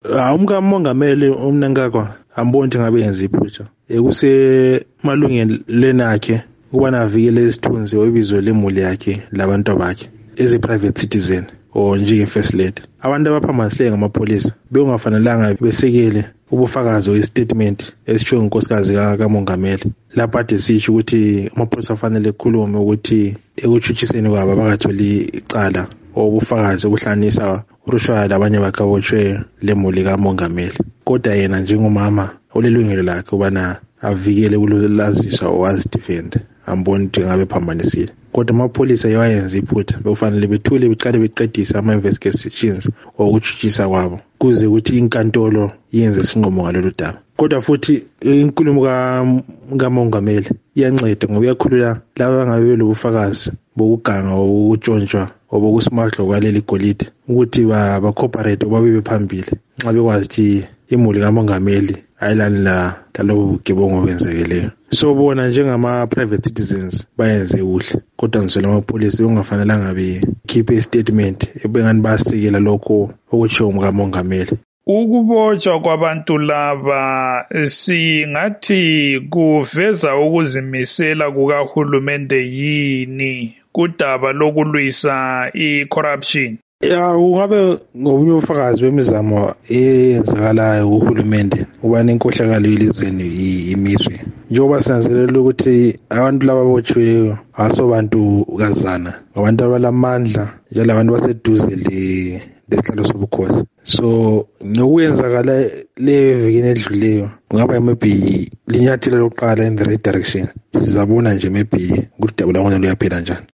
Umkamongameli uMnangagwa amboni ukuthi ngabe yenza iphutha. Kusemalungelweni akhe ukubana avikele isithunzi obizo lemuli yakhe labantu bakhe as a private citizen or njenge-first lady. Abantu abaphambanisileyo ngamapholisa bekungafanelanga besekele ubufakazi oyi-statement esitshiwo ngunkosikazi kamongameli lapho ade sitsho ukuthi amapholisa afanele ekhulume ukuthi ekutshutshiseni kwabo abakatholi icala obufakazi obuhlanisa urushwa labanye bakhe abotshwe lemuli kamongameli. Kodwa yena njengomama ulelungelo lakhe ubana avikele kulolaziswa owazidefend. Amboni ukuthi ngabe phambanisile. Kodwa amapholisa yayenza iphutha bekufanele bethule beqale beqedisa ama-investigations okutshutshisa kwabo kuze ukuthi inkantolo yenze isinqumo ngalolu daba. Kodwa futhi inkulumo kamongameli iyanceda ngoba iyakhulula laba abangabe belobufakazi bokuganga obutshontshwa obokusimahlwa kwaleli golide ukuthi ba-cooperate babe phambili nxa bekwazi ukuthi imuli kamongameli ayilani lalobo bugebengu obenzekeleyo. So bona njengama-private citizens bayenze kuhle, kodwa ngiswela amapholisa bekungafanelanga bekhiphe istatement ebengani basekela lokho okutshiwo ngukamongameli. Ukubotshwa kwabantu laba singathi kuveza ukuzimisela kukahulumende yini kudaba lokulwisa i-corruption? Kungabe ngobunye ubufakazi bemizamo eyenzakalayo kuhulumende ubani inkohlakalo yelizweni imiswe. Njengoba sinanzelela ukuthi abantu laba abotshiweyo asobantu kazana, abantu abalamandla njalo abantu baseduze lesihlalo sobukhosi. So ngokuyenzakala levikini edluleyo kungaba maybe linyathelo lokuqala in the right direction. Sizabona nje maybe ukuthi dabula khona luyaphela njani.